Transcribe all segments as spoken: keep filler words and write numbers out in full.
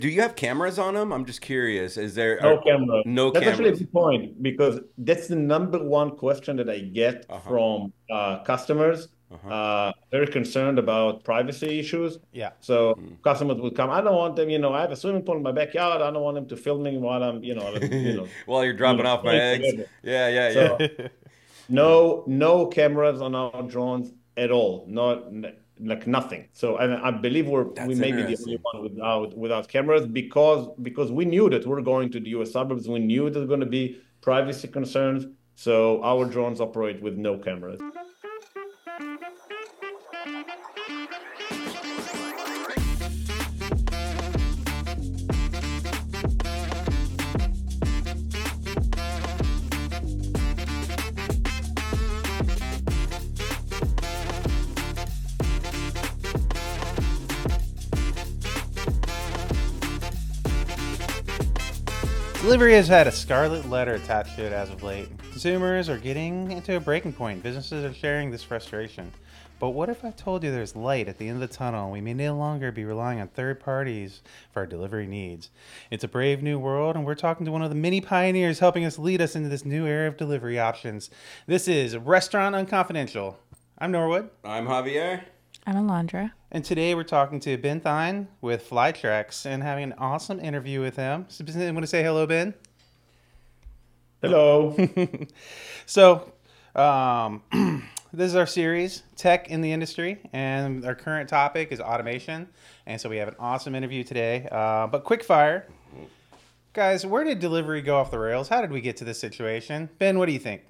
Do you have cameras on them? I'm just curious. Is there are, No camera. no That's actually a cameras? good point because that's the number one question that I get Uh-huh. from uh, customers. Uh-huh. Uh, very concerned about privacy issues. Yeah. So Mm. customers will come. I don't want them. You know, I have a swimming pool in my backyard. I don't want them to film me while I'm, you know, I'm, you know, While you're doing dropping a off my snake, eggs. whatever. Yeah, yeah, yeah. So Yeah. no, no cameras on our drones at all. Not n- like nothing. So and I believe we're we That's may be the only interesting. one without without cameras because because we knew that we're going to the U S suburbs. We knew there's going to be privacy concerns. So our drones operate with no cameras. Delivery has had a scarlet letter attached to it as of late. Consumers are getting into a breaking point. Businesses are sharing this frustration. But what if I told you there's light at the end of the tunnel and we may no longer be relying on third parties for our delivery needs? It's a brave new world, and we're talking to one of the many pioneers helping us lead us into this new era of delivery options. This is Restaurant Unconfidential. I'm Norwood. I'm Javier. I'm Alondra. And today we're talking to Ben Thine with Flytrex and having an awesome interview with him. So, I want to say hello, Ben. Hello. So, um, this is our series, Tech in the Industry, and our current topic is automation. And so we have an awesome interview today. Uh, but quick fire. Guys, where did delivery go off the rails? How did we get to this situation? Ben, what do you think?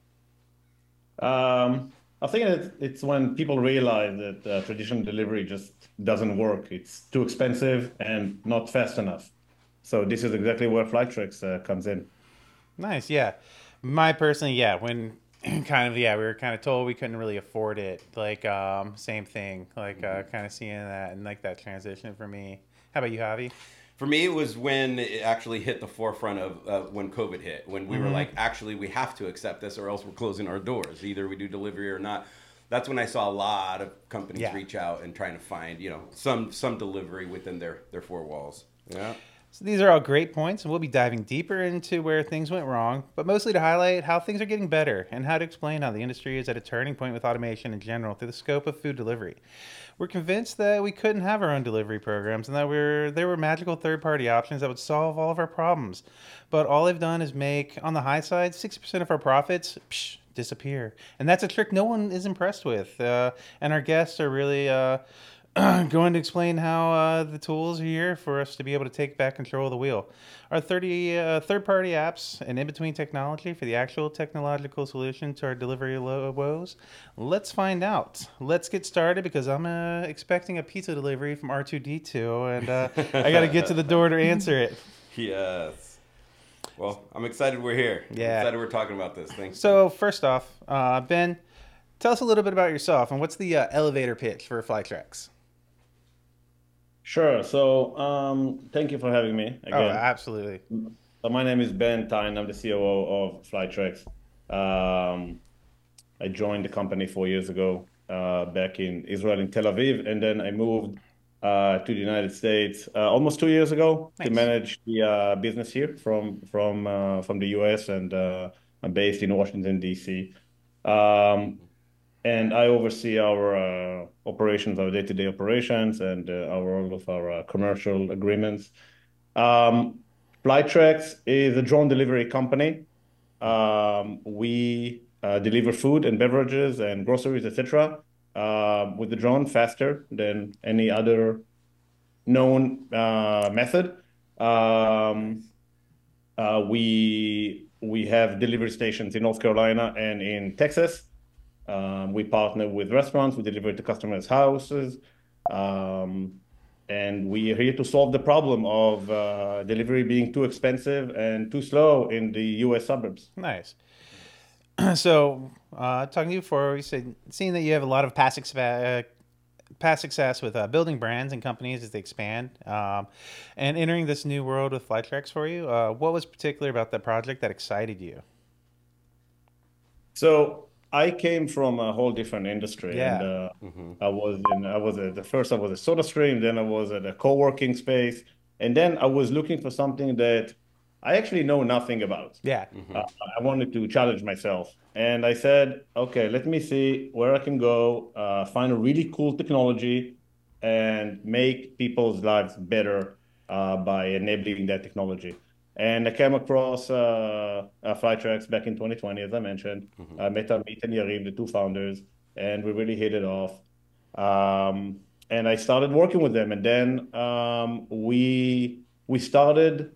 Um, I think that it's when people realize that uh, traditional delivery just doesn't work. It's too expensive and not fast enough. So this is exactly where Flytrex uh, comes in. Nice, yeah. My personally, yeah, when kind of, yeah, we were kind of told we couldn't really afford it. Like, um, same thing, like, uh, kind of seeing that and like that transition for me. How about you, Javi? For me, it was when it actually hit the forefront of uh, when COVID hit, when we were Mm-hmm. like, actually, we have to accept this or else we're closing our doors. Either we do delivery or not. That's when I saw a lot of companies Yeah. reach out and trying to find, you know, some some delivery within their their four walls. Yeah. So these are all great points, and we'll be diving deeper into where things went wrong, but mostly to highlight how things are getting better and how to explain how the industry is at a turning point with automation in general through the scope of food delivery. We're convinced that we couldn't have our own delivery programs and that we're, there were magical third party options that would solve all of our problems. But all they've done is make, on the high side, sixty percent of our profits psh, disappear. And that's a trick no one is impressed with. Uh, and our guests are really. Uh, going to explain how uh, the tools are here for us to be able to take back control of the wheel. Our thirty uh, third-party apps and in-between technology for the actual technological solution to our delivery lo- woes. Let's find out. Let's get started because I'm uh, expecting a pizza delivery from R two D two, and uh, I got to get to the door to answer it. Yes. Well, I'm excited we're here. I'm Yeah. excited we're talking about this. Thanks. So first off, uh, Ben, tell us a little bit about yourself and what's the uh, elevator pitch for Flytrex? Sure. So, um, thank you for having me Oh, again. absolutely. So my name is Ben Tyne. I'm the C O O of Flytrex. Um, I joined the company four years ago, uh, back in Israel, in Tel Aviv, and then I moved uh, to the United States uh, almost two years ago to Nice. manage the uh, business here from from uh, from the U S, and uh, I'm based in Washington, D C. Um, and I oversee our uh, operations, our day-to-day operations, and uh, our all of our uh, commercial agreements. Um, Flytrex is a drone delivery company. Um, we uh, deliver food and beverages and groceries, et cetera, uh, with the drone faster than any other known uh, method. Um, uh, we we have delivery stations in North Carolina and in Texas. Um, we partner with restaurants. We deliver to customers' houses. Um, and we are here to solve the problem of uh, delivery being too expensive and too slow in the U S suburbs. Nice. So, uh, talking to you before, we said, seeing that you have a lot of past, expa- uh, past success with uh, building brands and companies as they expand, um, and entering this new world with Flytrex for you, uh, what was particular about that project that excited you? So I came from a whole different industry, and Yeah. uh, Mm-hmm. I was in I was at the first I was at SodaStream, then I was at a co-working space, And then I was looking for something that I actually know nothing about. Yeah. Uh, I wanted to challenge myself. And I said, okay, let me see where I can go, uh, find a really cool technology and make people's lives better uh, by enabling that technology. And I came across uh, uh, Flytrex back in twenty twenty, as I mentioned. I met Amit and Yariv, the two founders, and we really hit it off. Um, and I started working with them. And then um, we we started.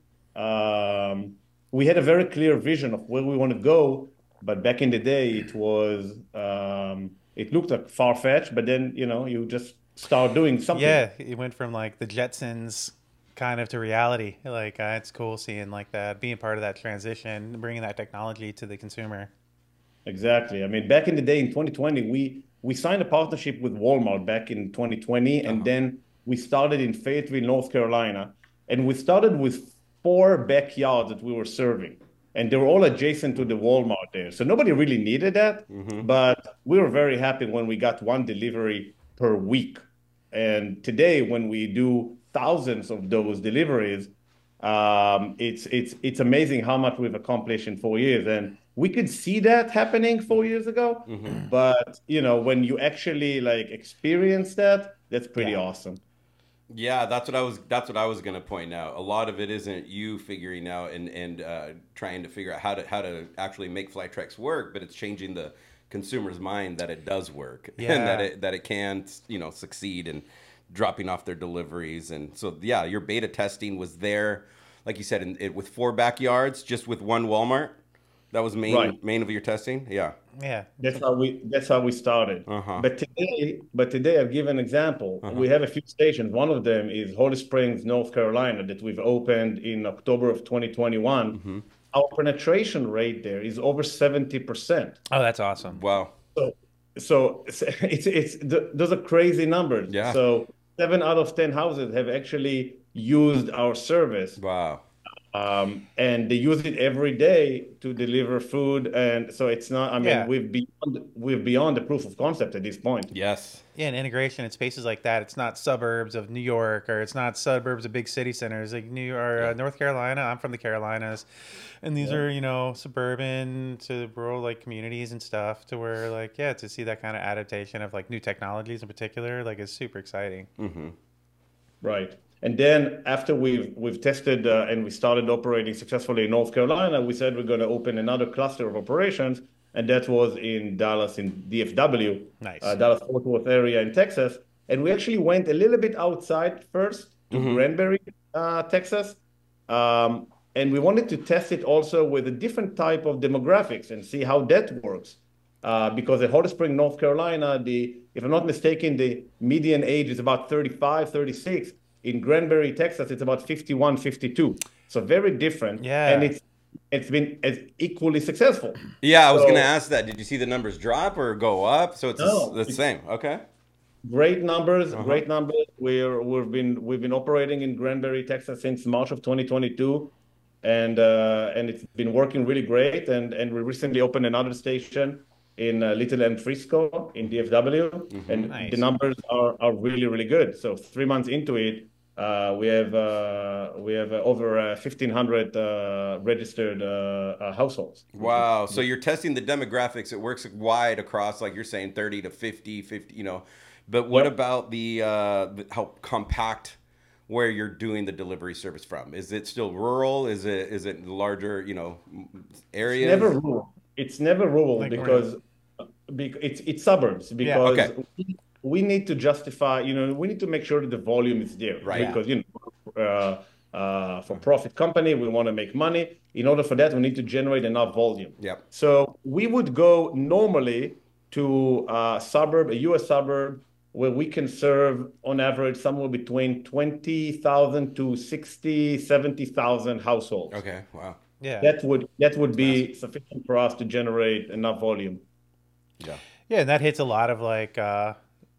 Um, we had a very clear vision of where we want to go, but back in the day, it was um, it looked like far fetched. But then you know you just start doing something. Yeah, it went from like the Jetsons kind of to reality. Like uh, it's cool seeing like that, being part of that transition, bringing that technology to the consumer. Exactly. I mean, back in the day in twenty twenty, we we signed a partnership with Walmart back in twenty twenty, and Uh-huh. then we started in Fayetteville, North Carolina, and we started with four backyards that we were serving, and they were all adjacent to the Walmart there. So nobody really needed that, Mm-hmm. but we were very happy when we got one delivery per week. And today, when we do thousands of those deliveries, um, it's it's it's amazing how much we've accomplished in four years. And we could see that happening four years ago, Mm-hmm. but you know, when you actually like experience that, that's pretty Yeah. awesome. Yeah, that's what I was. That's what I was going to point out. A lot of it isn't you figuring out and and uh, trying to figure out how to how to actually make Flytrex work, but it's changing the consumer's mind that it does work Yeah. and that it that it can you know succeed in dropping off their deliveries. And so yeah, your beta testing was there, like you said, in, it, with four backyards, just with one Walmart. That was main Right. main of your testing. Yeah. Yeah. That's how we that's how we started. Uh huh. But today, but today I'll give an example. Uh huh. We have a few stations. One of them is Holly Springs, North Carolina, that we've opened in October of twenty twenty-one. Mm-hmm. Our penetration rate there is over seventy percent. Oh, that's awesome. Wow. So, so it's it's, it's th- those are crazy numbers. Yeah. So seven out of ten houses have actually used our service. Wow. Um, and they use it every day to deliver food. And so it's not, I mean, Yeah. we've beyond, we're beyond the proof of concept at this point. Yes. Yeah, and integration in spaces like that. It's not suburbs of New York or it's not suburbs of big city centers like New or uh, North Carolina. I'm from the Carolinas, and these Yeah. are you know suburban to rural like communities and stuff. To where like yeah, to see that kind of adaptation of like new technologies in particular like is super exciting. Mm-hmm. Right. And then after we've we've tested uh, and we started operating successfully in North Carolina, we said we're going to open another cluster of operations, and that was in Dallas, in D F W, Nice. uh, Dallas Fort Worth area in Texas. And we actually went a little bit outside first to Mhm. Granbury, uh, Texas, um, and we wanted to test it also with a different type of demographics and see how that works. Uh, because at Hot Spring, North Carolina, the if I'm not mistaken, the median age is about thirty-five, thirty-six. In Granbury, Texas, it's about fifty-one, fifty-two. So very different. Yeah. And it's it's been it's equally successful. Yeah, I was So- going to ask that. Did you see the numbers drop or go up? So it's No, the, the same. Okay. Great numbers, Uh-huh. great numbers. We're we've been we've been operating in Granbury, Texas since March of twenty twenty-two, and uh, and it's been working really great. And and we recently opened another station in uh, Little and Frisco in D F W, and Nice. the numbers are are really really good. So three months into it, uh, we have uh, we have uh, over uh, fifteen hundred uh, registered uh, uh, households. Wow. So you're testing the demographics. It works wide across, like you're saying, thirty to fifty, fifty, you know. But what Yep. about the, uh, the how compact where you're doing the delivery service from? Is it still rural? Is it is it larger, you know, areas? Never rural. It's never rural Like because bec- it's it's suburbs because Okay. we, we need to justify, you know, we need to make sure that the volume is there. Right. Because, you know, uh, uh, for profit company, we want to make money. In order for that, we need to generate enough volume. Yep. So we would go normally to a suburb, a U S suburb, where we can serve on average somewhere between twenty thousand to sixty, seventy thousand households. Okay. Wow. Yeah. That would that would be sufficient for us to generate enough volume. Yeah. Yeah, and that hits a lot of like uh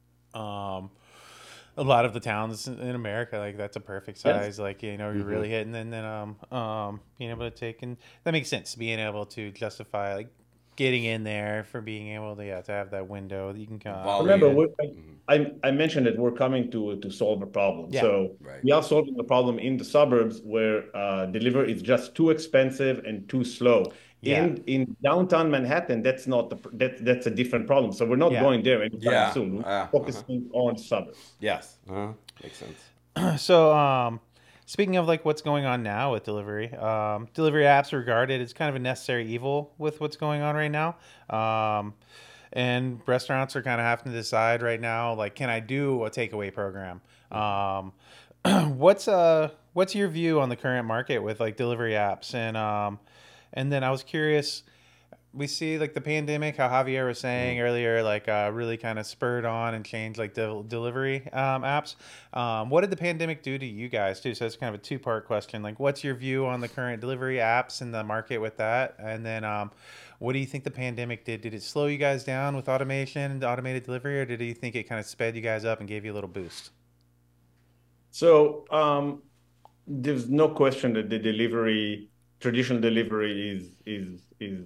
um a lot of the towns in America. Like that's a perfect Yes. size. Like, you know, you're really hitting and then um um being able to take and that makes sense, being able to justify like getting in there, for being able to yeah to have that window that you can come. Volume. Remember, we're, Mhm. I, I mentioned that we're coming to to solve a problem. Yeah. So Right. we are solving the problem in the suburbs where uh, delivery is just too expensive and too slow. Yeah. In in downtown Manhattan, that's not the that, that's a different problem. So we're not Yeah. going there anytime Yeah. soon. We're Uh, uh-huh. focusing on suburbs. Yes. Uh-huh. Makes sense. So, um, speaking of like what's going on now with delivery, um, delivery apps are regarded as kind of a necessary evil with what's going on right now. Um, and restaurants are kind of having to decide right now, like, can I do a takeaway program? Um, what's uh, what's your view on the current market with like delivery apps? And um, and then I was curious. We see like the pandemic, how Javier was saying earlier, like uh, really kind of spurred on and changed like the delivery um, apps. Um, what did the pandemic do to you guys too? So it's kind of a two part question. Like, what's your view on the current delivery apps in the market with that? And then, um, what do you think the pandemic did? Did it slow you guys down with automation and automated delivery, or did you think it kind of sped you guys up and gave you a little boost? So um, there's no question that the delivery, traditional delivery, is is is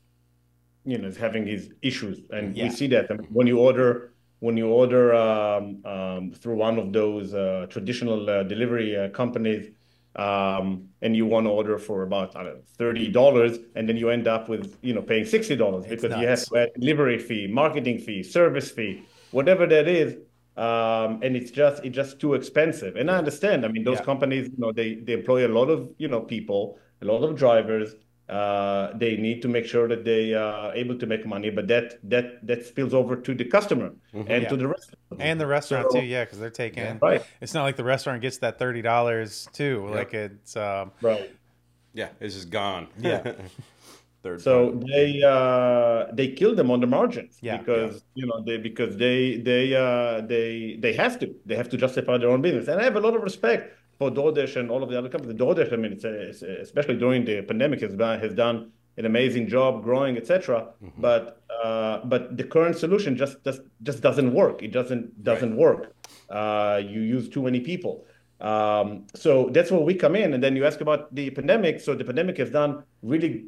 you know is having these issues, and Yeah. we see that. I mean, when you order when you order um, um, through one of those uh, traditional uh, delivery uh, companies, um, and you want to order for about I don't know, thirty dollars, and then you end up with you know paying sixty dollars It's because you have nuts. to add delivery fee, marketing fee, service fee, whatever that is. Um, and it's just it's just too expensive. And I understand. I mean, those Yeah. companies, you know, they they employ a lot of you know people, a lot of drivers. Uh, they need to make sure that they are able to make money, but that that that spills over to the customer and Yeah. to the rest. And the restaurant So- too, yeah, because they're taking. Yeah. Right, It's not like the restaurant gets that thirty dollars too. Yeah. Like it's um, right. Yeah. It's just gone. Yeah. Third So party. they uh, they kill them on the margins Yeah. because you know they because they they uh, they they have to they have to justify their own business. And I have a lot of respect for DoorDash and all of the other companies. DoorDash, I mean, it's, a, it's a, especially during the pandemic, has done has done an amazing job growing, et cetera. But uh, but the current solution just just just doesn't work. It doesn't doesn't work. Uh, you use too many people. Um, so that's where we come in. And then you ask about the pandemic. So the pandemic has done really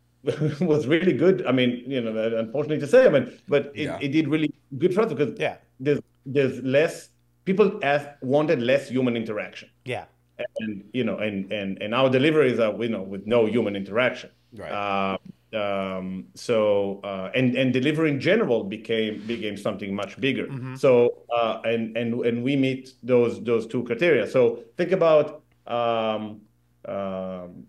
was really good. I mean, you know, unfortunately to say, I mean, but it, Yeah. it did really good for us because Yeah. there's there's less people asked, wanted less human interaction, yeah. and you know, and and and our deliveries are you know with no human interaction. Right. Uh, um, so uh, and and delivery in general became became something much bigger. So uh, and and and we meet those those two criteria. So think about um, um,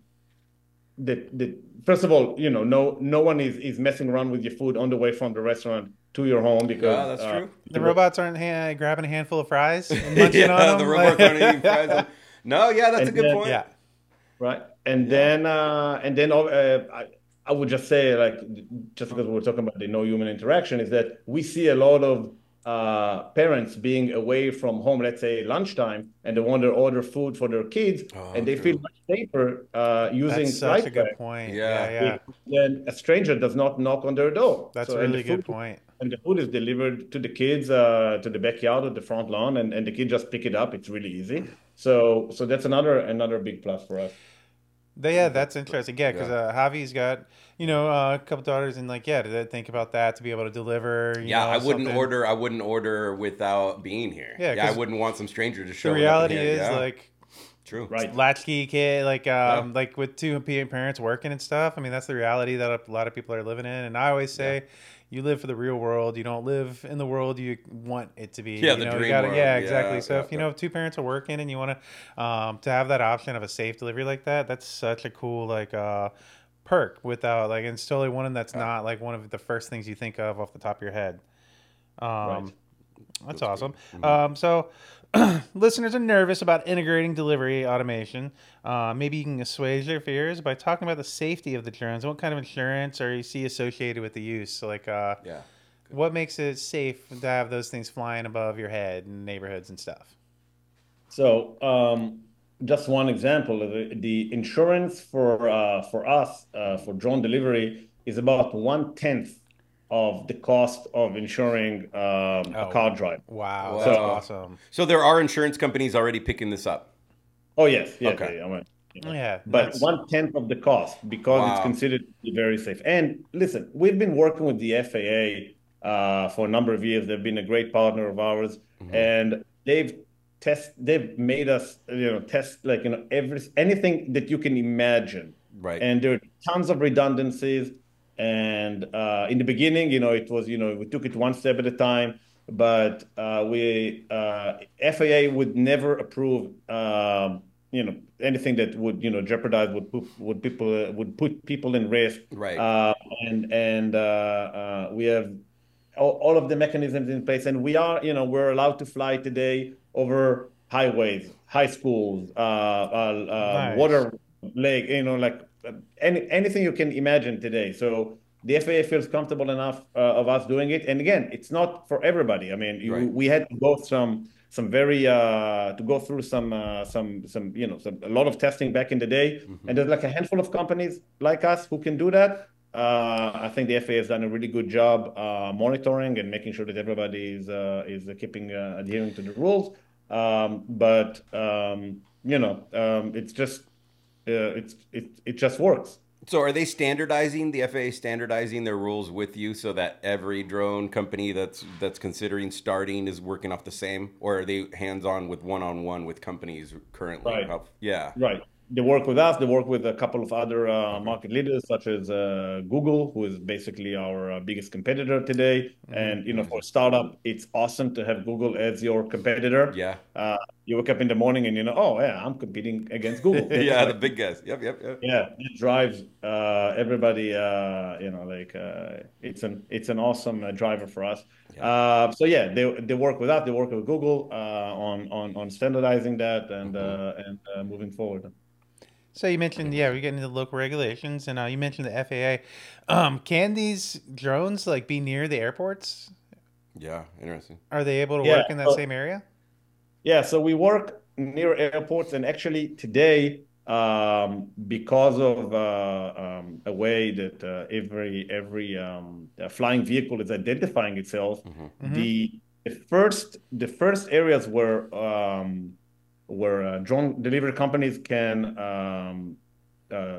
that that first of all, you know, no no one is is messing around with your food on the way from the restaurant to your home because Yeah, that's uh, true. The robots aren't ha- grabbing a handful of fries and munching Yeah, on them. the robots aren't eating fries. on- No, yeah, that's a And good then- point. Yeah. right? And then uh, and then uh, I I would just say like just because we're talking about the no human interaction is that we see a lot of uh, parents being away from home, let's say lunchtime, and they want to order food for their kids, Oh, and they true. feel much safer uh, using That's such a good Lightwave. point. Yeah. Yeah, yeah. Then a stranger does not knock on their door. That's So- a and the really good food- point. And the food is delivered to the kids, uh, to the backyard or the front lawn, and, and the kids just pick it up. It's really easy. So so that's another another big plus for us. They, yeah, that's interesting. Yeah, because Yeah. uh, Javi's got you know uh, a couple daughters, and like yeah, to think about that to be able to deliver. You Yeah, know, I wouldn't something. order. I wouldn't order without being here. Yeah, Yeah, I 'cause wouldn't want some stranger to show The up reality in here. is Yeah, like true. Right. latchkey kid, like um, Yeah. like with two pa- parents working and stuff. I mean, that's the reality that a lot of people are living in. And I always say, you live for the real world. You don't live in the world you want it to be. Yeah, you the know, you dream gotta, world. Yeah, Yeah, exactly. So yeah, if you yeah. know if two parents are working and you want to um, to have that option of a safe delivery like that, that's such a cool like uh, perk. Without like, and it's totally one that's not like one of the first things you think of off the top of your head. Um, Right. That's awesome. Um, so, listeners are nervous about integrating delivery automation. Uh, maybe you can assuage their fears by talking about the safety of the drones. What kind of insurance are you see associated with the use? So, like, uh, Yeah. what makes it safe to have those things flying above your head in neighborhoods and stuff? So um, just one example, the, the insurance for uh, for us uh, for drone delivery is about one tenth of the cost of insuring um, Oh. a car drive. Wow, Wow. that's awesome. So there are insurance companies already picking this up. Oh yes, yes. Okay. yeah, I mean, Yeah, but that's one tenth of the cost because it's Wow. considered to be very safe. And listen, we've been working with the F A A uh, for a number of years. They've been a great partner of ours, Hmm. and they've test they've made us you know test like you know every anything that you can imagine. Right. And there are tons of redundancies. And uh, in the beginning, you know, it was you know we took it one step at a time. But uh, we uh, F A A would never approve. Um, you know anything that would you know jeopardize would put would people uh, would put people in risk Right. uh, and and uh, uh, we have all, all of the mechanisms in place, and we are you know we're allowed to fly today over highways, high schools, uh, uh, um, nice. water lake, you know like uh, any anything you can imagine today. So the F A A feels comfortable enough uh, of us doing it, and again, it's not for everybody. I mean, you, Right. we had to go some some very uh, to go through some uh, some some you know some, a lot of testing back in the day, Hmm. and there's like a handful of companies like us who can do that. Uh, I think the F A A has done a really good job uh, monitoring and making sure that everybody is uh, is keeping uh, adhering to the rules. Um, but um, you know, um, it's just uh, it's it it just works. So are they standardizing the F A A standardizing their rules with you so that every drone company that's that's considering starting is working off the same, or are they hands on with one on one with companies currently? Right. How, yeah. Right. They work with us. They work with a couple of other uh, Okay. market leaders, such as uh, Google, who is basically our uh, biggest competitor today. Hmm. And you know, for Nice. a startup, it's awesome to have Google as your competitor. Yeah. Uh, you wake up in the morning and you know, oh yeah, I'm competing against Google. That's Yeah, the like, big guys. Yep, yep, yep. yeah, it drives uh, everybody. Uh, you know, like uh, it's an it's an awesome uh, driver for us. Yeah. Uh, so yeah, they they work with us. They work with Google uh, on on on standardizing that and Hmm. uh, and uh, moving forward. So you mentioned, yeah, we're Interesting. getting into local regulations, and uh, you mentioned the F A A. Um, can these drones like be near the airports? Yeah, interesting. Are they able to Yeah. work in that So same area? yeah, so we work near airports, and actually today, um, because of uh, um, a way that uh, every every um, uh, flying vehicle is identifying itself, Hmm. Mm-hmm. the the first the first areas where um, where uh, drone delivery companies can um, uh,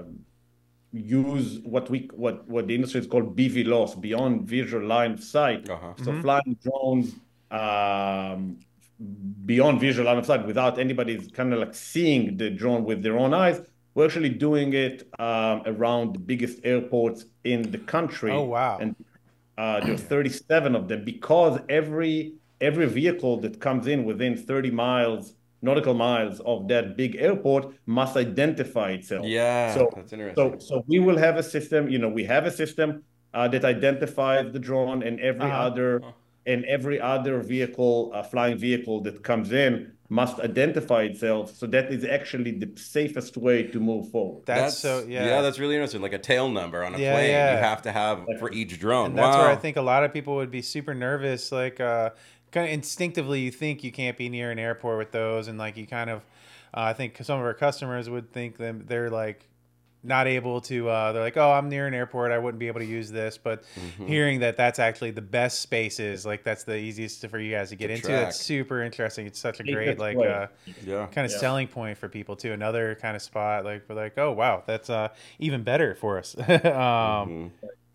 use what we what what the industry is called B V LOS, beyond visual line of sight. Uh-huh. So Mm-hmm. flying drones um, beyond visual line of sight without anybody's kind of like seeing the drone with their own eyes. We're actually doing it um, around the biggest airports in the Oh country, wow. and uh, there are thirty-seven of them because every every vehicle that comes in within thirty miles, nautical miles of that big airport must identify itself. Yeah, So, that's interesting. so, so we will have a system. You know, we have a system uh, that identifies the drone and every Uh-huh. other Huh. and every other vehicle, uh, flying vehicle that comes in must identify itself. So that is actually the safest way to move forward. That's so That's yeah, yeah. that's really interesting. Like a tail number on a Yeah, plane, you yeah. have to have for each drone. And that's where I Wow. think a lot of people would be super nervous. Like, uh, kind of instinctively, you think you can't be near an airport with those, and like you kind of, uh, I think some of our customers would think them they're like not able to. Uh, they're like, oh, I'm near an airport, I wouldn't be able to use this. But Hmm. hearing that that's actually the best spaces, like that's the easiest for you guys to To get into. That's track. super interesting. It's such a great Safest like. way. Uh, Yeah. kind of Yeah. selling point for people too. Another kind of spot like we're like, oh wow, that's uh even better for us. um, Hmm.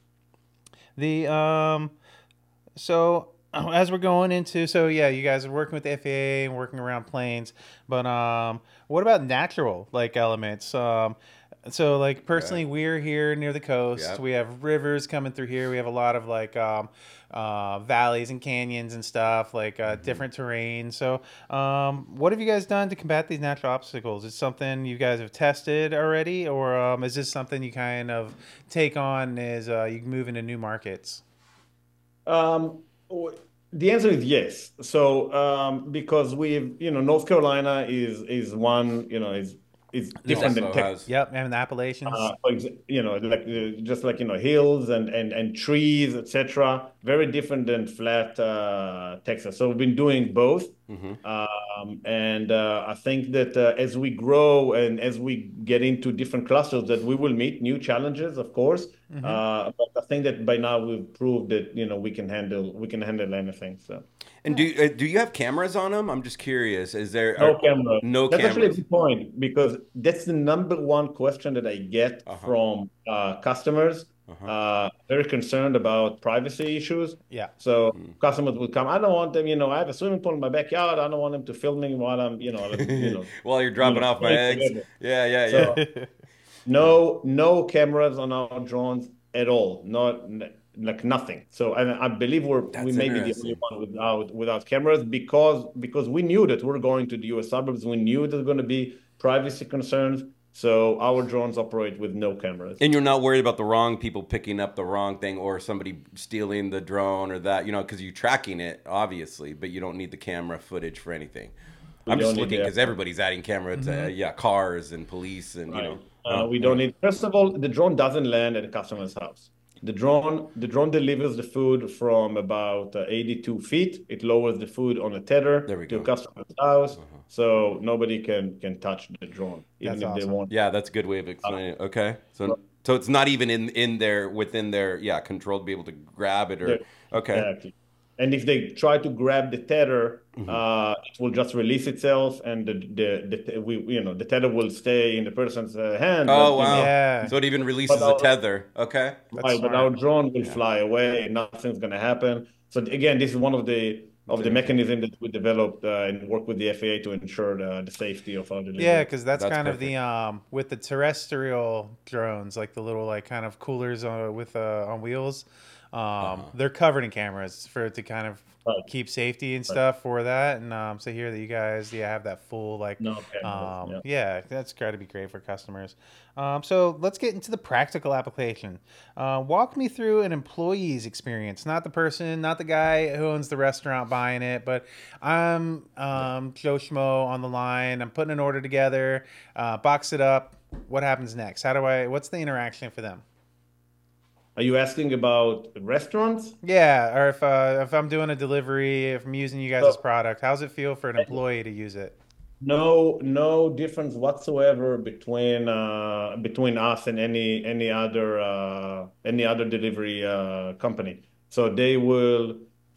the um so as we're going into so yeah, you guys are working with the F A A and working around planes, but um, what about natural like elements? Um, so like Right. personally, we're here near the coast. Yep. We have rivers coming through here. We have a lot of like um, uh, valleys and canyons and stuff like uh, Hmm. different terrain. So um, what have you guys done to combat these natural obstacles? Is it something you guys have tested already, or um, is this something you kind of take on as uh, you move into new markets? Um, w- the answer is yes. So, um, because we've, you know, North Carolina is is one, you know, is is The different than Also Texas. has Yep, and the Appalachians. Uh, for exa- you know, like uh, just like you know, hills and and and trees, et cetera. Very different than flat uh, Texas. So we've been doing both, hmm um, and uh, I think that uh, as we grow and as we get into different clusters, that we will meet new challenges, of course. Hmm. Uh, but I think that by now we've proved that you know we can handle we can handle anything. So And do uh, do you have cameras on them? I'm just curious. Is there No are, camera. no That's actually a cameras? good point because that's the number one question that I get Uh-huh. from uh, customers. Uh-huh. Uh, very concerned about privacy issues. Yeah. So Mm. customers will come. I don't want them. You know, I have a swimming pool in my backyard. I don't want them to film me while I'm, you know, I'm, you know, While you're you dropping know, off my swimming, eggs. whatever. Yeah, yeah, yeah. So Yeah. no, no cameras on our drones at all. Not n- like nothing. So and I believe we're we That's may be the only interesting. one without without cameras because because we knew that we're going to the U S suburbs. We knew there's going to be privacy concerns. So our drones operate with no cameras. And you're not worried about the wrong people picking up the wrong thing or somebody stealing the drone or that, you know, because you're tracking it, obviously, but you don't need the camera footage for anything. We I'm just don't need looking the because everybody's adding camera to, uh, yeah, cars and police and, you Right. know. Uh, Oh, we don't anyway. need. First of all, the drone doesn't land at the customer's house. The drone, the drone delivers the food from about uh, eighty-two feet. It lowers the food on a tether There we to a go. customer's house, so nobody can can touch the drone, even That's if they awesome. want. Yeah, that's a good way of explaining it. Okay. So so it's not even in in their within their yeah control to be able to grab it or Yeah, okay. exactly. And if they try to grab the tether, Mm-hmm. uh, it will just release itself, and the the, the we you know the tether will stay in the person's uh, hand. Oh But, you know, wow. Yeah. So it even but releases a our, tether. Okay. That's right, but smart. our drone will Yeah. fly away and nothing's going to happen. So again, this is one of the of the Very cool. mechanism that we developed uh, and work with the F A A to ensure the, the safety of our delivery. Yeah, because that's, That's kind of perfect. the um with the terrestrial drones, like the little like kind of coolers on with uh, on wheels. Um, Uh-huh. they're covered in cameras for to kind of Right. keep safety and Right. stuff for that. And um, so here that you guys, yeah, have that full like, No cameras, um, yeah. yeah, that's got to be great for customers. Um, so let's get into the practical application. Uh, walk me through an employee's experience, not the person, not the guy who owns the restaurant buying it, but I'm um, Joe Schmo on the line. I'm putting an order together, uh, box it up. What happens next? How do I? What's the interaction for them? Are you asking about restaurants? Yeah, or if uh, if I'm doing a delivery, if I'm using you guys' So product, how's it feel for an employee to use it? no, no difference whatsoever between uh, between us and any any other uh, any other delivery uh, company. So they will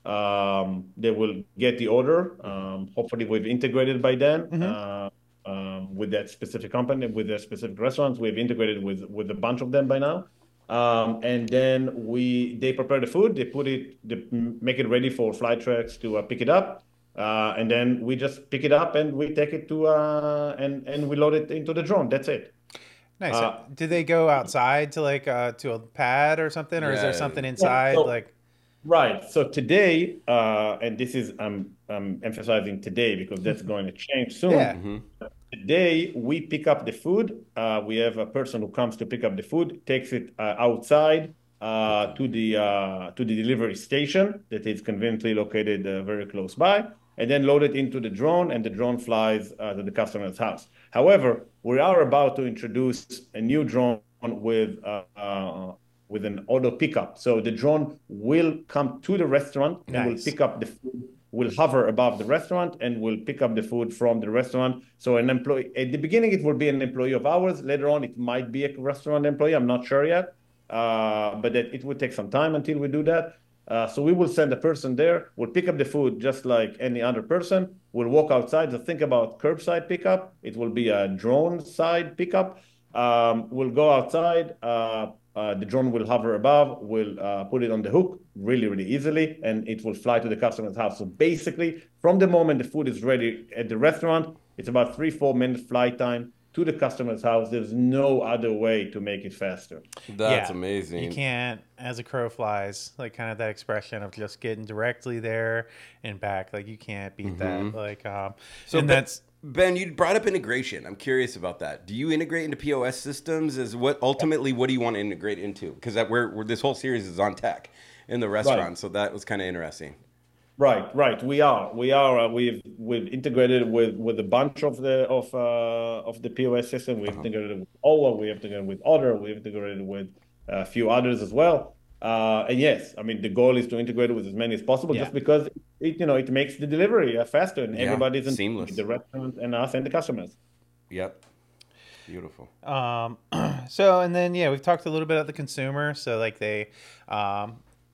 um, they will get the order. Um, hopefully, we've integrated by then Mm-hmm. uh, um, with that specific company, with their specific restaurants. We've integrated with with a bunch of them by now. Um, and then we they prepare the food, they put it, they make it ready for Flytrex to uh, pick it up. Uh, and then we just pick it up and we take it to uh, and and we load it into the drone. That's it. Nice. Uh, Do they go outside to like uh, to a pad or something, or is there Yeah. something yeah, inside? so Like, right. So today, uh, and this is I'm I'm emphasizing today because that's going to change soon. yeah, Mm-hmm. Today we pick up the food. Uh, we have a person who comes to pick up the food, takes it uh, outside uh, to the uh, to the delivery station that is conveniently located uh, very close by, and then load it into the drone, and the drone flies uh, to the customer's house. However, we are about to introduce a new drone with uh, uh, with an auto pickup. So the drone will come to the restaurant and will nice. pick up the food, will hover above the restaurant and will pick up the food from the restaurant. So an employee, at the beginning, it will be an employee of ours. Later on, it might be a restaurant employee. I'm not sure yet, uh, but that it will take some time until we do that. Uh, so we will send a person there. We'll pick up the food just like any other person. We'll walk outside. So think about curbside pickup. It will be a drone side pickup. Um, we'll go outside. Uh, uh, the drone will hover above. We'll uh, put it on the hook really, really easily, and it will fly to the customer's house. So basically, from the moment the food is ready at the restaurant, it's about three, four minutes flight time to the customer's house. There's no other way to make it faster. That's Yeah. amazing. You can't, as a crow flies, like kind of that expression of just getting directly there and back. Like you can't beat that. Like, um, So and Ben, that's Ben, you brought up integration. I'm curious about that. Do you integrate into P O S systems? Is what ultimately what do you want to integrate into? Because that we're, we're this whole series is on tech in the restaurant, so that was kind of interesting. Right, right. We are, we are. Uh, we've we've integrated with with a bunch of the of uh, of the P O S system. We've Uh-huh. integrated with Ola. We've integrated with Otter. We've integrated with a few others as well. Uh, and yes, I mean the goal is to integrate it with as many as possible, Yeah. just because it you know it makes the delivery uh, faster and Yeah, everybody's in seamless. the restaurant and us and the customers. Yep, beautiful. Um, so and then yeah, we've talked a little bit about the consumer. So like they, um,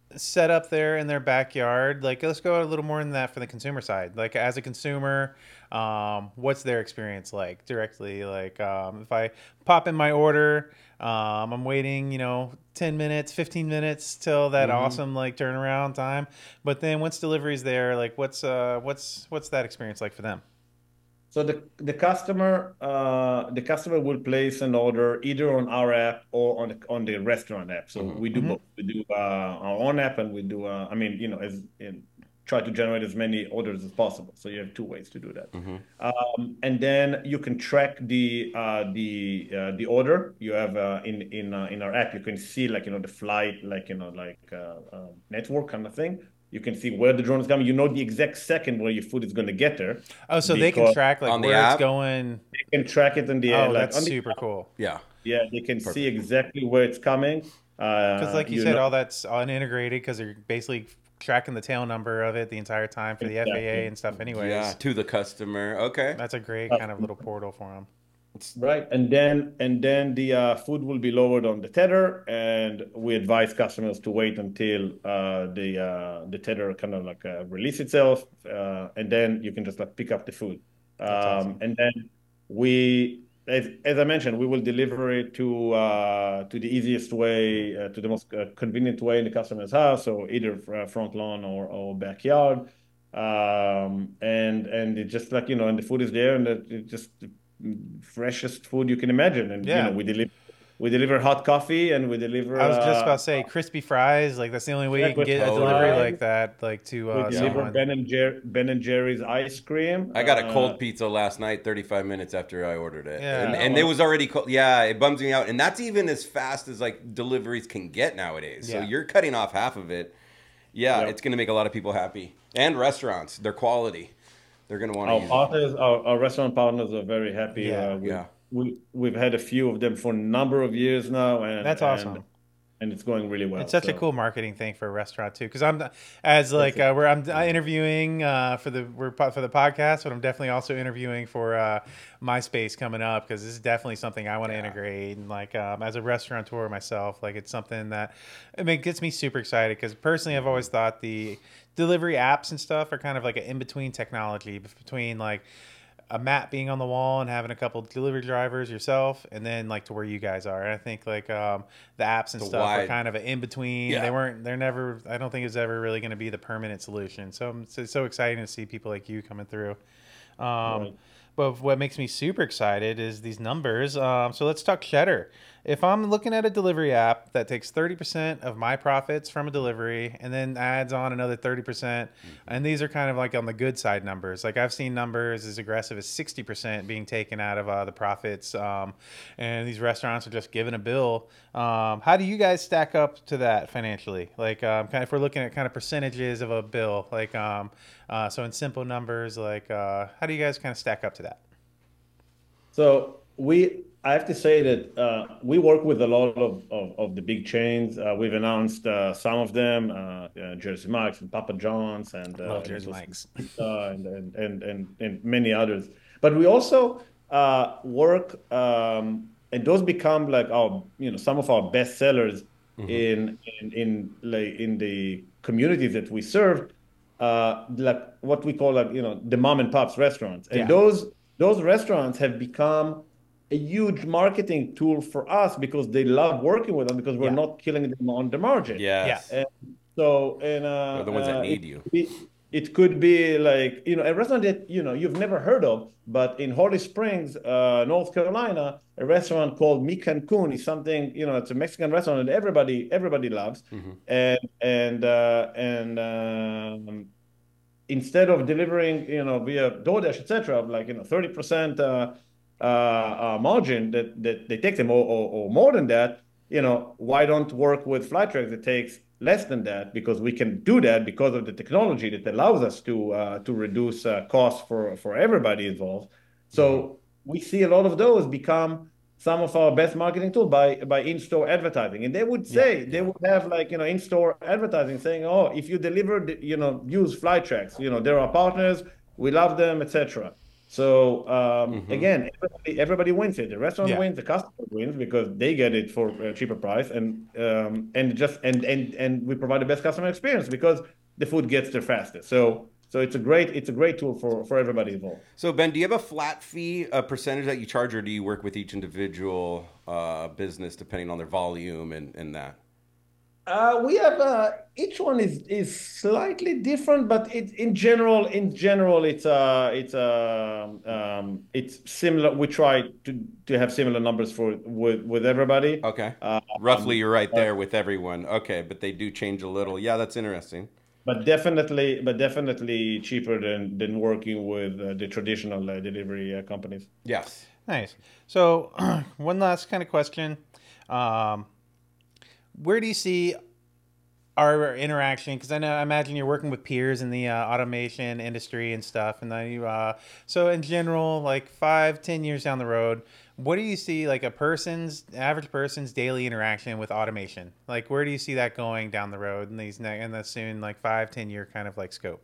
set up there in their backyard. Like, let's go a little more in that for the consumer side. Like, as a consumer, um, what's their experience like directly? Like, um, if I pop in my order, um, I'm waiting, you know, ten minutes, fifteen minutes till that Mm-hmm. awesome like turnaround time. But then once delivery's there, like, what's uh, what's what's that experience like for them? So the the customer uh, the customer will place an order either on our app or on the, on the restaurant app. So Mm-hmm. we do Mm-hmm. both. We do uh, our own app and we do. Uh, I mean, you know, as in, try to generate as many orders as possible. So you have two ways to do that. Mm-hmm. Um, and then you can track the uh, the uh, the order you have uh, in in uh, in our app. You can see like you know the flight, like you know like uh, uh, network kind of thing. You can see where the drone is coming. You know the exact second where your food is going to get there Oh, so they can because track like On the where it's app? going. they can track it in the air. Oh, Like that's on the super cool. Yeah. yeah, they can see Perfect. exactly where it's coming. Because, Uh, like you you said, know all that's unintegrated because they're basically tracking the tail number of it the entire time for the F A A exactly. and stuff. Anyways, Yeah. To the customer. Okay. that's a great Uh, kind of little portal for them. Right, and then and then the uh, food will be lowered on the tether, and we advise customers to wait until uh, the uh, the tether kind of like uh, release itself, uh, and then you can just like pick up the food. That's Um, awesome. and then we, as, as I mentioned, we will deliver it to uh, to the easiest way, uh, to the most uh, convenient way in the customer's house, so either uh, front lawn or, or backyard. Um, and and it's just like you know, and the food is there, and it, it just freshest food you can imagine. And you know, Yeah. we deliver we deliver hot coffee and we deliver I was just about uh, to say crispy fries. Like that's the only way you can with get a delivery Totally. like that, like to we uh, deliver someone. Ben and Jer Ben and Jerry's ice cream. I got a Uh, cold pizza last night, thirty-five minutes after I ordered it. Yeah. And, that and it one. was already cold. Yeah, it bums me out. And that's even as fast as like deliveries can get nowadays. So Yeah. you're cutting off half of it. Yeah, Yep. it's going to make a lot of people happy. And restaurants, their quality. They're going to want to Our use it. partners, our, our restaurant partners are very happy. Yeah. Uh, we, Yeah. we we've had a few of them for a number of years now, and That's and awesome. and it's going really well. It's such a So cool marketing thing for a restaurant too. Because I'm as like uh, where I'm uh, interviewing uh, for the we're po- for the podcast, but I'm definitely also interviewing for uh, MySpace coming up because this is definitely something I want to Yeah. integrate. And like um, as a restaurateur myself, like it's something that I mean it gets me super excited because personally I've always thought the delivery apps and stuff are kind of like an in between technology between like a map being on the wall and having a couple delivery drivers yourself, and then like to where you guys are. And I think like um, the apps and The stuff are wide- kind of an in between. Yeah. They weren't. They're never. I don't think it's ever really going to be the permanent solution. So I'm- it's so exciting to see people like you coming through. Um, Right. But what makes me super excited is these numbers. Um, so let's talk Cheddar. If I'm looking at a delivery app that takes thirty percent of my profits from a delivery and then adds on another thirty percent, and these are kind of like on the good side numbers. Like I've seen numbers as aggressive as sixty percent being taken out of uh, the profits, um, and these restaurants are just given a bill. Um, how do you guys stack up to that financially? Like, um, kind of if we're looking at kind of percentages of a bill, like, um, uh, so in simple numbers, like, uh, how do you guys kind of stack up to that? So we, I have to say that uh, we work with a lot of, of, of the big chains. Uh, we've announced uh, some of them, uh, uh, Jersey Mike's and Papa John's and uh, Love and Jersey also Mike's. Pizza and, and, and, and, and many others. But we also uh, work, um, and those become like our, you know, some of our best sellers in in in like in the communities that we serve, uh, like what we call like you know the mom and pops restaurants, and Yeah. those those restaurants have become a huge marketing tool for us because they love working with us because we're Yeah. not killing them on the margin. Yes. And so, and uh, They're the ones that uh, need it, you. It, it could be like you know a restaurant that you know you've never heard of, but in Holly Springs, uh, North Carolina, a restaurant called Mi Cancun is something you know it's a Mexican restaurant that everybody everybody loves, Mm-hmm. and and uh, and um, instead of delivering you know via DoorDash et cetera, like you know thirty percent uh, uh, uh, margin that that they take them or, or, or more than that, you know why don't work with Flytrack that takes less than that because we can do that because of the technology that allows us to uh, to reduce uh, costs for for everybody involved. So we see a lot of those become some of our best marketing tool by by in-store advertising, and they would say they would have like you know in-store advertising saying, oh, if you deliver, the, you know, use Flytracks, you know, they're our partners, we love them, et cetera. So um, Mm-hmm. again, everybody, everybody wins here. The restaurant Yeah. wins, the customer wins because they get it for a cheaper price, and um, and just and and and we provide the best customer experience because the food gets there faster. So so it's a great it's a great tool for for everybody involved. So Ben, do you have a flat fee, a percentage that you charge, or do you work with each individual uh, business depending on their volume and, and that? Uh, we have uh, each one is is slightly different, but it in general in general it's uh it's uh, um it's similar. We try to to have similar numbers for with with everybody. Okay. Uh, Roughly, um, you're right uh, there with everyone. Okay, but they do change a little. Yeah, that's interesting. but definitely but definitely cheaper than than working with uh, the traditional uh, delivery uh, companies. Yes. Nice. So, one last kind of question. Um, where do you see our interaction? Because I know, I imagine you're working with peers in the uh, automation industry and stuff, and then you. Uh, so, in general, like five, ten years down the road, what do you see like a person's average person's daily interaction with automation? Like, where do you see that going down the road in these ne- in the soon like five, ten year kind of like scope?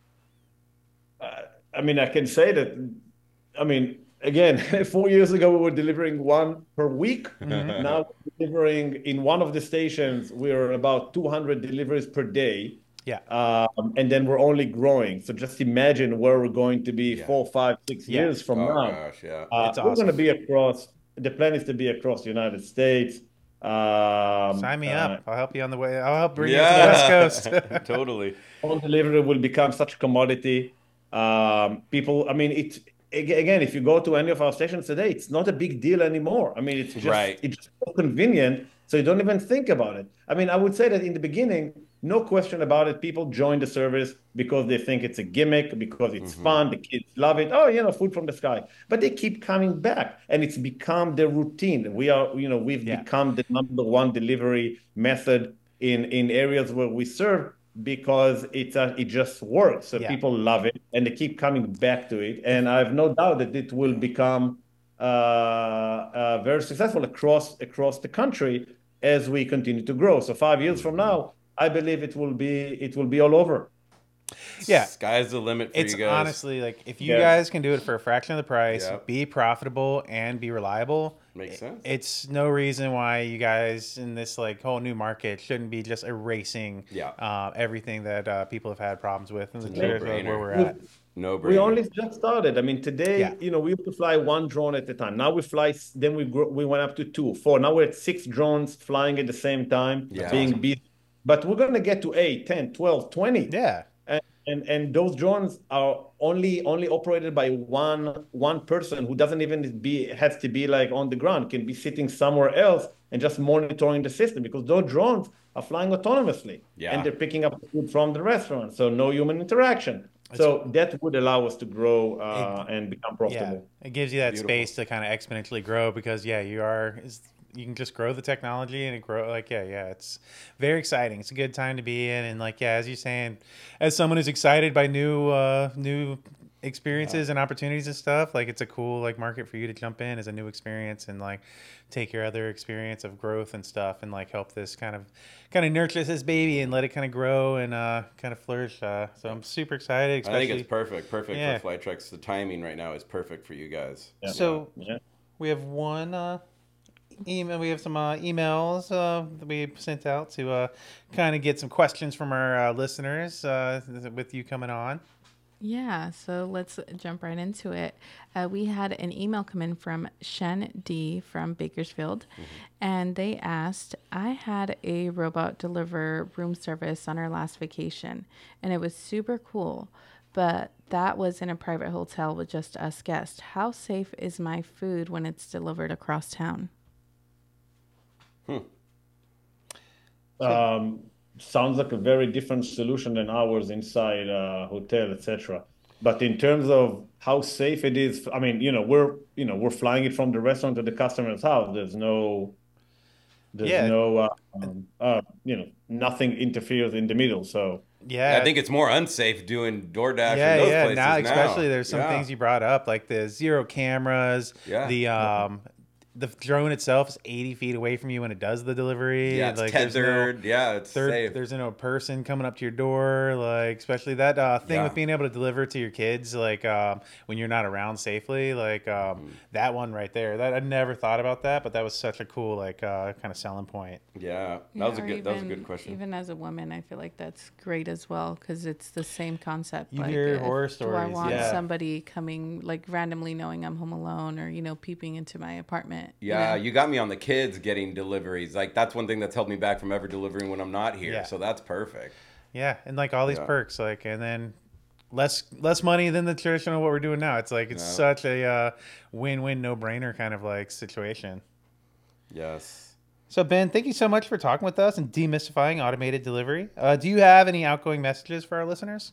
Uh, I mean, I can say that. I mean, again, four years ago we were delivering one per week. Mm-hmm. Now we're delivering in one of the stations. We're about two hundred deliveries per day, Yeah. um, and then we're only growing. So just imagine where we're going to be Yeah. four, five, six Yeah. years from Oh now. gosh, yeah. Uh, It's we're going to awesome. be across. The plan is to be across the United States. Um, Sign me uh, up. I'll help you on the way. I'll help bring you to the West Coast. Yeah, totally. home delivery will become such a commodity. Um, people, I mean, it again, if you go to any of our stations today, it's not a big deal anymore. I mean, it's just Right. it's just so convenient, so you don't even think about it. I mean, I would say that in the beginning, no question about it, people join the service because they think it's a gimmick, because it's Mm-hmm. fun, the kids love it. Oh, you know, food from the sky. But they keep coming back, and it's become their routine. We are, you know, we've Yeah. become the number one delivery method in in areas where we serve because it uh, it just works. So Yeah. people love it and they keep coming back to it. And I have no doubt that it will become uh, uh, very successful across across the country as we continue to grow. So five years from Mm-hmm. now, I believe it will be it will be all over. Yeah. Sky's the limit for It's you guys. honestly like if you Yeah. guys can do it for a fraction of the price, Yep. be profitable and be reliable, Makes sense. it's no reason why you guys in this like whole new market shouldn't be just erasing Yeah. uh, everything that uh, people have had problems with and It's a where no-brainer. we're at. No We brainer. only just started. I mean, today, Yeah. you know, we used to fly one drone at a time. Now we fly, then we grow, we went up to two, four. Now we're at six drones flying at the same time, Yeah. being awesome. busy. But we're going to get to eight, ten, twelve, twenty. Yeah. And, and and those drones are only only operated by one one person who doesn't even be has to be like on the ground, can be sitting somewhere else and just monitoring the system because those drones are flying autonomously Yeah. and they're picking up food from the restaurant, so no human interaction. So that would allow us to grow uh, and become Yeah, profitable. it gives you that Beautiful. space to kind of exponentially grow because yeah, you are is you can just grow the technology and it grow like yeah, yeah, it's very exciting. It's a good time to be in and like yeah, as you're saying, as someone who's excited by new uh new experiences and opportunities and stuff, like it's a cool like market for you to jump in as a new experience and like take your other experience of growth and stuff and like help this kind of kind of nurture this baby and let it kind of grow and uh kind of flourish. Uh, so I'm super excited, I especially think it's perfect. Perfect Yeah. for Flytrex. The timing right now is perfect for you guys. Yeah. So Yeah. we have one uh, email. We have some uh, emails uh, that we sent out to uh, kind of get some questions from our uh, listeners uh, with you coming on. Yeah, so let's jump right into it. Uh, we had an email come in from Shen D from Bakersfield, and they asked, I had a robot deliver room service on our last vacation, and it was super cool, but that was in a private hotel with just us guests. How safe is my food when it's delivered across town? Um, sounds like a very different solution than ours inside a hotel, et cetera. But in terms of how safe it is, I mean, you know, we're you know we're flying it from the restaurant to the customer's house. There's no, there's Yeah. no, uh, um, uh, you know, nothing interferes in the middle. So Yeah, I think it's more unsafe doing DoorDash yeah, and those yeah. places Now, now. especially there's some Yeah. things you brought up like the zero cameras, Yeah. the um, the drone itself is eighty feet away from you when it does the delivery. Yeah, it's like, there's no tethered. Yeah, it's third, safe. there's no person coming up to your door. Like, especially that uh, thing Yeah. with being able to deliver to your kids, like um, when you're not around safely. Like um, Mm-hmm. that one right there. That I never thought about that, but that was such a cool like uh, kind of selling point. Yeah, that Yeah, was a or good. that was a even- good question. Even as a woman, I feel like that's great as well because it's the same concept. You like, hear if- horror Do I stories, want yeah. somebody coming, like randomly knowing I'm home alone, or you know, peeping into my apartment? you Yeah, know? you got me on the kids getting deliveries. Like that's one thing that's held me back from ever delivering when I'm not here. Yeah. So that's perfect. Yeah, and like all these Yeah. perks, like and then less less money than the traditional what we're doing now. It's like it's Yeah. such a uh, win-win, no-brainer kind of like situation. Yes. So Ben, thank you so much for talking with us and demystifying automated delivery. Uh, do you have any outgoing messages for our listeners?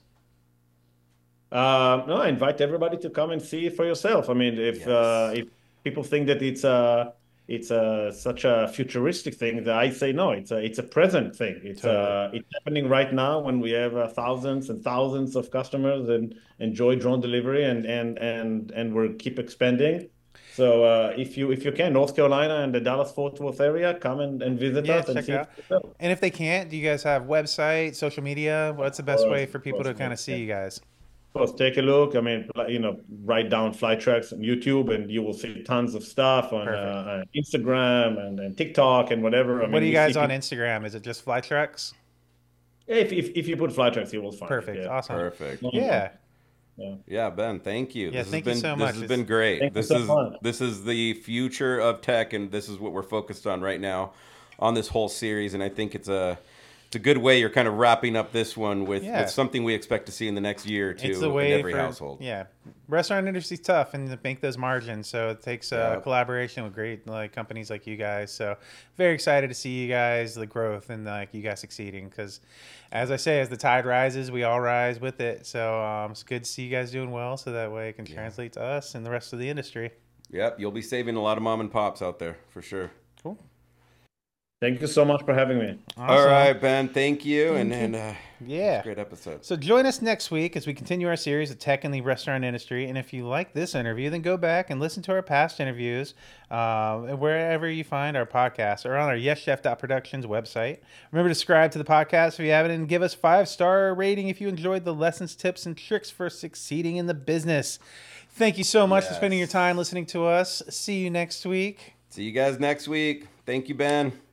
Uh, no, I invite everybody to come and see it for yourself. I mean, if Yes. uh, if people think that it's a it's a such a futuristic thing, that I say no. It's a it's a present thing. It's uh it's happening right now when we have uh, thousands and thousands of customers and enjoy drone delivery and and and and we'll keep expanding. So uh, if you if you can, North Carolina and the Dallas Fort Worth area, come and, and visit Yeah, us and check see it it out. for yourself. And if they can't, do you guys have website, social media? What's the best course, way for of people to course, kind of yeah. see you guys? Of course, take a look. I mean, you know, write down Flytracks on YouTube, and you will see tons of stuff on uh, Perfect. uh, Instagram and, and TikTok and whatever. I What mean, are you we guys see on people- Instagram? Is it just Flytracks? If, if if you put Flytracks, you will find Perfect. it. Yeah. Awesome. Perfect. Yeah. Yeah, Ben, thank you. Yeah, this thank has you been, so this much. has It's- been great. Thank you This so is much. this is the future of tech, and this is what we're focused on right now on this whole series. And I think it's a it's a good way you're kind of wrapping up this one with, Yeah. with something we expect to see in the next year or two It's the way in every for, household. Yeah, restaurant industry's tough and to make those margins, so it takes uh, Yeah. collaboration with great like companies like you guys. So very excited to see you guys, the growth and like you guys succeeding. Because as I say, as the tide rises, we all rise with it. So um, it's good to see you guys doing well, so that way it can translate to us and the rest of the industry. Yep, you'll be saving a lot of mom and pops out there for sure. Cool. Thank you so much for having me. All Awesome. right, Ben, thank you, and and uh, Yeah. great episode. So join us next week as we continue our series of tech in the restaurant industry. And if you like this interview, then go back and listen to our past interviews uh, wherever you find our podcasts or on our yes chef dot productions website. Remember to subscribe to the podcast if you haven't and give us five-star rating if you enjoyed the lessons, tips, and tricks for succeeding in the business. Thank you so much for Yes. spending your time listening to us. See you next week. See you guys next week. Thank you, Ben.